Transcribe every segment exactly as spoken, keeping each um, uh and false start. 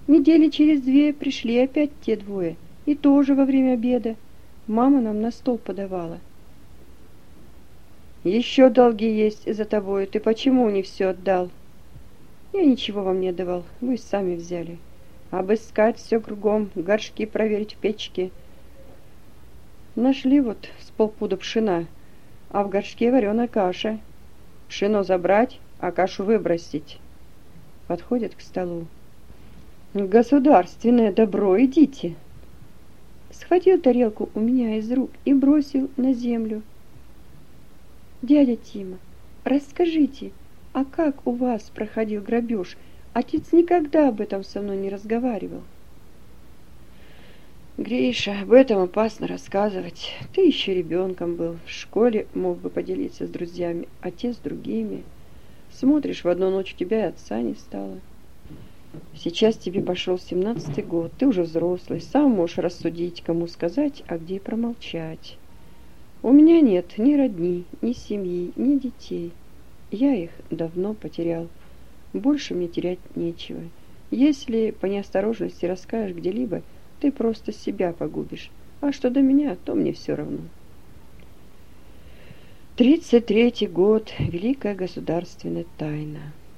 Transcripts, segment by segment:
Недели через две пришли опять те двое, и тоже во время обеда. Мама нам на стол подавала. Еще долги есть за тобой, ты почему не все отдал? Я ничего вам не давал, вы сами взяли. Обыскать все кругом, горшки проверить в печке. Нашли вот с полпуда пшена, а в горшке вареная каша. Пшено забрать, а кашу выбросить. Подходит к столу. Государственное добро, идите. Схватил тарелку у меня из рук и бросил на землю. Дядя Тима, расскажите, а как у вас проходил грабеж? Отец никогда об этом со мной не разговаривал. Гриша, об этом опасно рассказывать. Ты еще ребенком был. В школе мог бы поделиться с друзьями, отец с другими. Смотришь, в одну ночь у тебя и отца не стало. Сейчас тебе пошел семнадцатый год, ты уже взрослый, сам можешь рассудить, кому сказать, а где промолчать. У меня нет ни родни, ни семьи, ни детей. Я их давно потерял. Больше мне терять нечего. Если по неосторожности расскажешь где-либо, ты просто себя погубишь. А что до меня, то мне все равно. Тридцать третий год. Великая государственная тайна.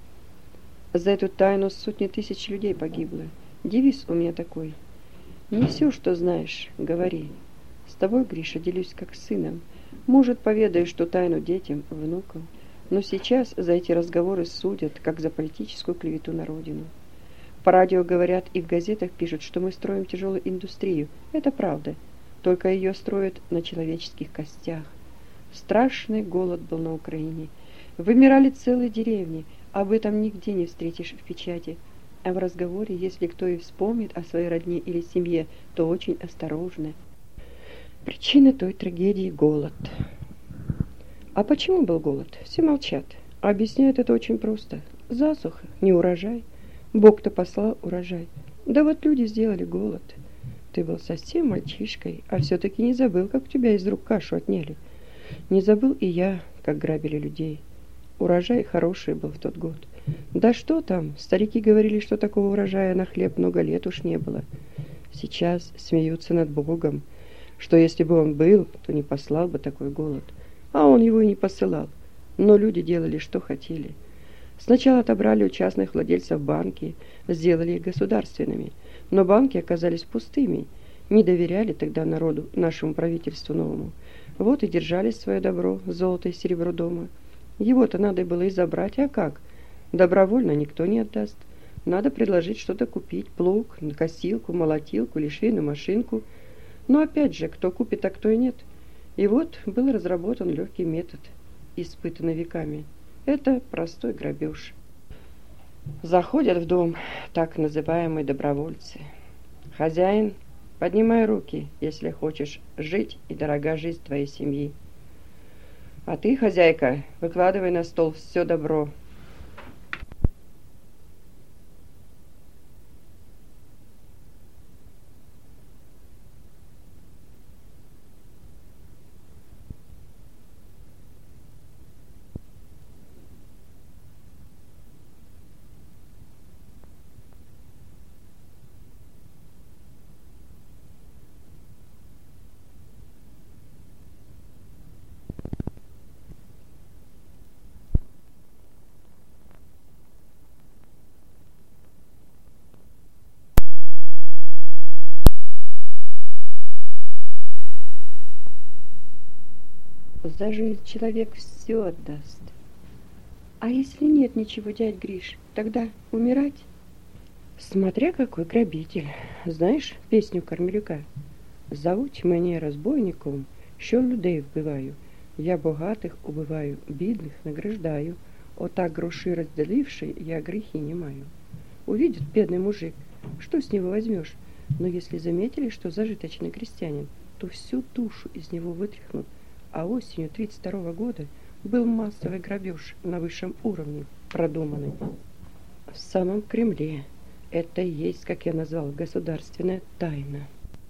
За эту тайну сотни тысяч людей погибло. Девиз у меня такой. Не все, что знаешь, говори. С тобой, Гриша, делюсь как с сыном. Может, поведаешь ту тайну детям, внукам. Но сейчас за эти разговоры судят, как за политическую клевету на родину. По радио говорят и в газетах пишут, что мы строим тяжелую индустрию. Это правда. Только ее строят на человеческих костях. Страшный голод был на Украине. Вымирали целые деревни. Об этом нигде не встретишь в печати. А в разговоре, если кто и вспомнит о своей родне или семье, то очень осторожно. Причина той трагедии – голод. А почему был голод? Все молчат. Объясняют это очень просто. Засуха, не урожай. Бог-то послал урожай. Да вот люди сделали голод. Ты был совсем мальчишкой, а все-таки не забыл, как у тебя из рук кашу отняли. Не забыл и я, как грабили людей. Урожай хороший был в тот год. Да что там, старики говорили, что такого урожая на хлеб много лет уж не было. Сейчас смеются над Богом, что если бы он был, то не послал бы такой голод. А он его и не посылал. Но люди делали, что хотели. Сначала отобрали у частных владельцев банки, сделали их государственными. Но банки оказались пустыми. Не доверяли тогда народу, нашему правительству новому. Вот и держали свое добро, золото и серебро дома. Его-то надо было и забрать, а как? Добровольно никто не отдаст. Надо предложить что-то купить, плуг, косилку, молотилку или швейную машинку. Но опять же, кто купит, а кто и нет. И вот был разработан легкий метод, испытанный веками. Это простой грабеж. Заходят в дом так называемые добровольцы. Хозяин, поднимай руки, если хочешь жить и дорога жизнь твоей семьи. А ты, хозяйка, выкладывай на стол все добро. За жизнь человек все отдаст. А если нет ничего, дядь Гриш, тогда умирать? Смотря какой грабитель. Знаешь песню Кармелюка? Зовуть мене розбойником, що людей вбиваю. Я богатих убиваю, бідних награждаю. Отак гроши разделивши, я грехи не маю. Увидит бедный мужик, что с него возьмешь? Но если заметили, что зажиточный крестьянин, то всю душу из него вытряхнут. А осенью тридцать второго года был массовый грабеж на высшем уровне, продуманный. В самом Кремле. Это и есть, как я назвал, государственная тайна.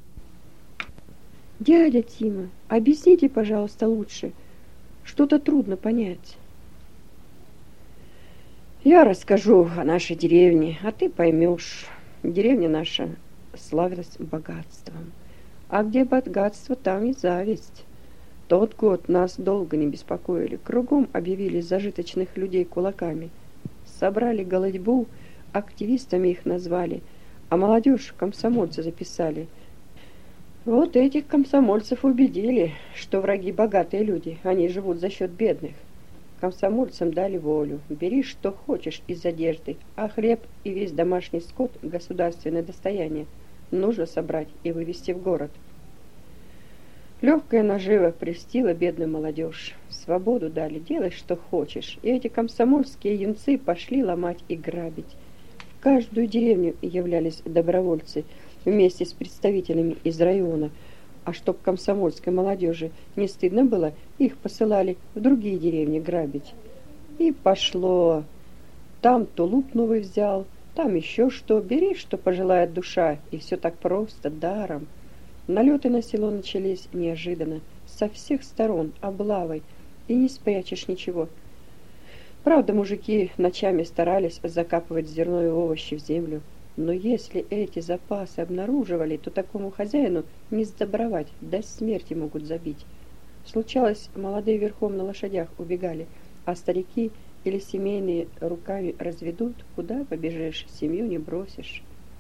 Дядя Тима, объясните, пожалуйста, лучше. Что-то трудно понять. Я расскажу о нашей деревне, а ты поймешь. Деревня наша славилась богатством. А где богатство, там и зависть. Тот год нас долго не беспокоили. Кругом объявили зажиточных людей кулаками. Собрали голодьбу, активистами их назвали, а молодежь комсомольцы записали. Вот этих комсомольцев убедили, что враги богатые люди, они живут за счет бедных. Комсомольцам дали волю. Бери, что хочешь из одежды, а хлеб и весь домашний скот – государственное достояние. Нужно собрать и вывести в город. Легкая нажива прельстила бедную молодежь. Свободу дали, делай, что хочешь. И эти комсомольские юнцы пошли ломать и грабить. В каждую деревню являлись добровольцы вместе с представителями из района. А чтоб комсомольской молодежи не стыдно было, их посылали в другие деревни грабить. И пошло. Там тулуп новый взял, там еще что. Бери, что пожелает душа. И все так просто, даром. Налеты на село начались неожиданно, со всех сторон, облавой, и не спрячешь ничего. Правда, мужики ночами старались закапывать зерно и овощи в землю, но если эти запасы обнаруживали, то такому хозяину не сдобровать, до смерти могут забить. Случалось, молодые верхом на лошадях убегали, а старики или семейные руками разведут, куда побежишь, семью не бросишь.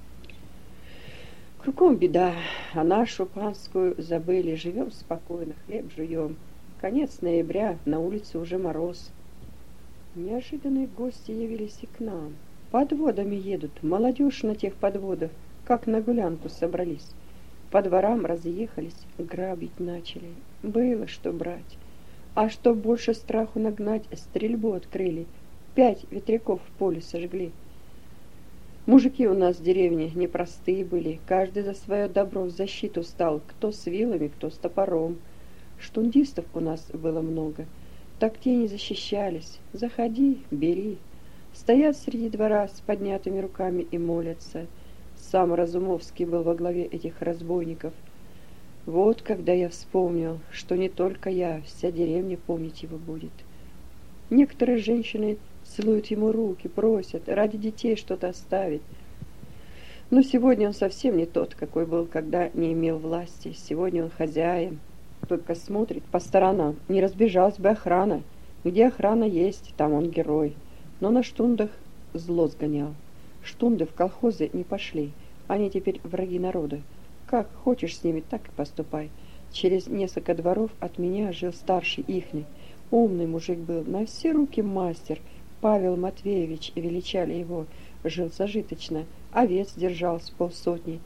Кругом беда, а нашу панскую забыли, живем спокойно, хлеб жуем. Конец ноября, на улице уже мороз. Неожиданные гости явились и к нам. Подводами едут, молодежь на тех подводах, как на гулянку собрались. По дворам разъехались, грабить начали. Было что брать. А чтоб больше страху нагнать, стрельбу открыли. Пять ветряков в поле сожгли. Мужики у нас в деревне непростые были, каждый за свое добро в защиту стал, кто с вилами, кто с топором. Штундистов у нас было много, так те не защищались. Заходи, бери. Стоят среди двора с поднятыми руками и молятся. Сам Разумовский был во главе этих разбойников. Вот когда я вспомнил, что не только я, вся деревня помнить его будет. Некоторые женщины целуют ему руки, просят ради детей что-то оставить. Но сегодня он совсем не тот, какой был, когда не имел власти. Сегодня он хозяин, только смотрит по сторонам. Не разбежалась бы охрана. Где охрана есть, там он герой. Но на штундах зло сгонял. Штунды в колхозы не пошли. Они теперь враги народа. Как хочешь с ними, так и поступай. Через несколько дворов от меня жил старший ихний. Умный мужик был, на все руки мастер. Павел Матвеевич, величали его, жил зажиточно, овец держал с полсотни.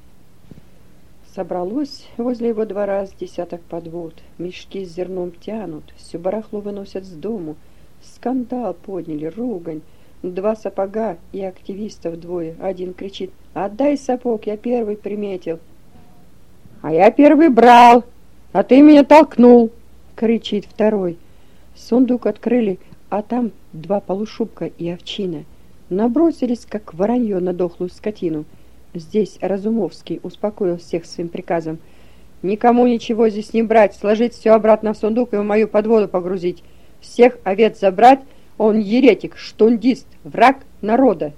Собралось возле его двора с десяток подвод, мешки с зерном тянут, все барахло выносят с дому. Скандал подняли, ругань, два сапога и активистов двое. Один кричит: «Отдай сапог, я первый приметил». «А я первый брал, а ты меня толкнул», — кричит второй. Сундук открыли, а там два полушубка и овчина. Набросились, как воронье на дохлую скотину. Здесь Разумовский успокоил всех своим приказом: «Никому ничего здесь не брать, сложить все обратно в сундук и в мою подводу погрузить. Всех овец забрать, он еретик, штундист, враг народа».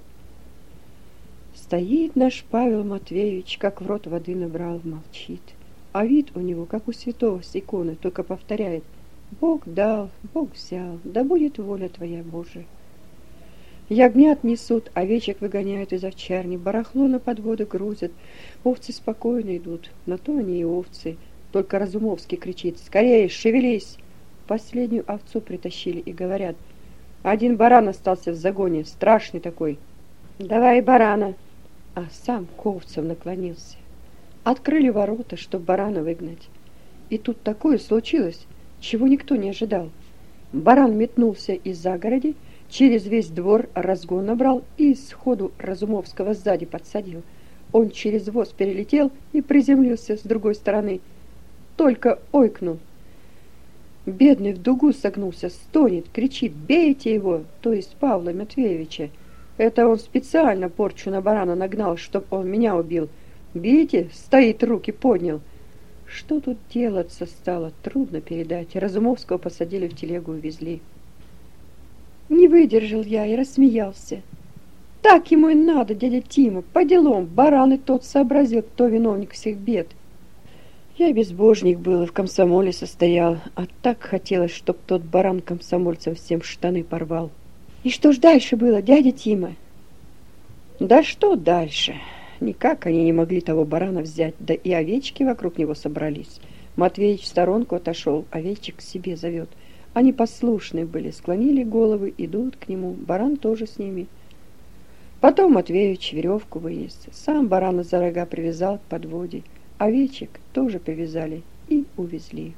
Стоит наш Павел Матвеевич, как в рот воды набрал, молчит. А вид у него, как у святого с иконы, только повторяет: «Бог дал, Бог взял, да будет воля твоя, Божия». Ягнят несут, овечек выгоняют из овчарни, барахло на подводы грузят. Овцы спокойно идут, на то они и овцы. Только Разумовский кричит: «Скорее, шевелись!» Последнюю овцу притащили и говорят: «Один баран остался в загоне, страшный такой. Давай барана!» А сам к овцам наклонился. Открыли ворота, чтоб барана выгнать. И тут такое случилось, чего никто не ожидал. Баран метнулся из загороди, через весь двор разгон набрал и сходу Разумовского сзади подсадил. Он через воз перелетел и приземлился с другой стороны. Только ойкнул. Бедный в дугу согнулся, стонет, кричит: «Бейте его!» То есть Павла Матвеевича. Это он специально порчу на барана нагнал, чтоб он меня убил. «Бейте!» — стоит, руки поднял. Что тут делаться стало, трудно передать. Разумовского посадили в телегу и везли. Не выдержал я и рассмеялся. Так ему и надо, дядя Тима, по делам. Баран и тот сообразил, кто виновник всех бед. Я безбожник был и в комсомоле состоял, а так хотелось, чтоб тот баран комсомольцам всем штаны порвал. И что ж дальше было, дядя Тима? Да что дальше? Никак они не могли того барана взять, да и овечки вокруг него собрались. Матвеич в сторонку отошел, овечек к себе зовет. Они послушные были, склонили головы, идут к нему, баран тоже с ними. Потом Матвеич веревку вынес, сам барана за рога привязал к подводе, овечек тоже привязали и увезли.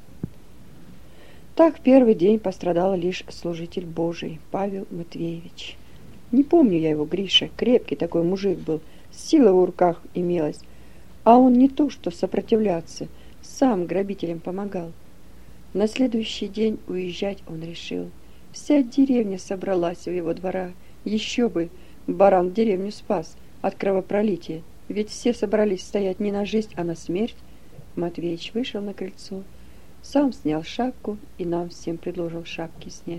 Так в первый день пострадал лишь служитель Божий, Павел Матвеевич. Не помню я его, Гриша, крепкий такой мужик был, сила в руках имелась, а он не то что сопротивляться, сам грабителям помогал. На следующий день уезжать он решил. Вся деревня собралась у его двора, еще бы, баран деревню спас от кровопролития, ведь все собрались стоять не на жизнь, а на смерть. Матвеич вышел на крыльцо, сам снял шапку и нам всем предложил шапки снять.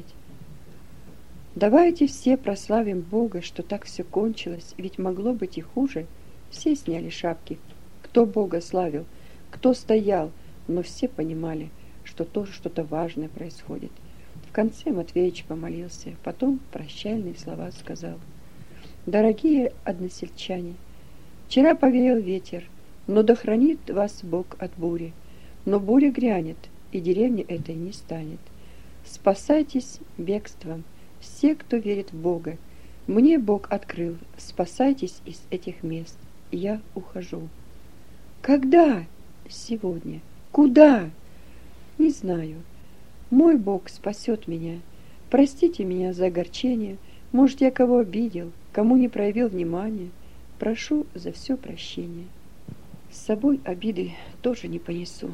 Давайте все прославим Бога, что так все кончилось, ведь могло быть и хуже. Все сняли шапки, кто Бога славил, кто стоял, но все понимали, что тоже что-то важное происходит. В конце Матвеич помолился, потом прощальные слова сказал. Дорогие односельчане, вчера повеял ветер, но да хранит вас Бог от бури. Но буря грянет, и деревни этой не станет. Спасайтесь бегством, все, кто верит в Бога. Мне Бог открыл, спасайтесь из этих мест. Я ухожу. Когда? Сегодня. Куда? Не знаю. Мой Бог спасет меня. Простите меня за огорчение. Может, я кого обидел, кому не проявил внимания. Прошу за все прощения. С собой обиды тоже не понесу.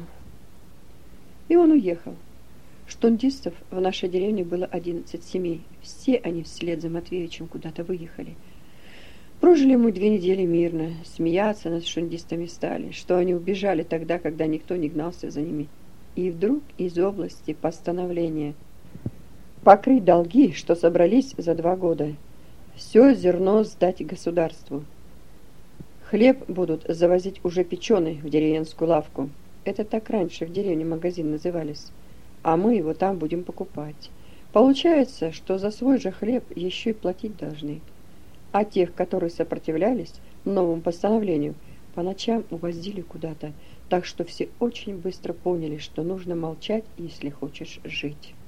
И он уехал. Штундистов в нашей деревне было одиннадцать семей. Все они вслед за Матвеевичем куда-то выехали. Прожили мы две недели мирно. Смеяться над штундистами стали, что они убежали тогда, когда никто не гнался за ними. И вдруг из области постановление покрыть долги, что собрались за два года. Все зерно сдать государству. Хлеб будут завозить уже печеный в деревенскую лавку. Это так раньше в деревне магазин назывались. А мы его там будем покупать. Получается, что за свой же хлеб еще и платить должны. А тех, которые сопротивлялись новому постановлению, по ночам увозили куда-то, так что все очень быстро поняли, что нужно молчать, если хочешь жить.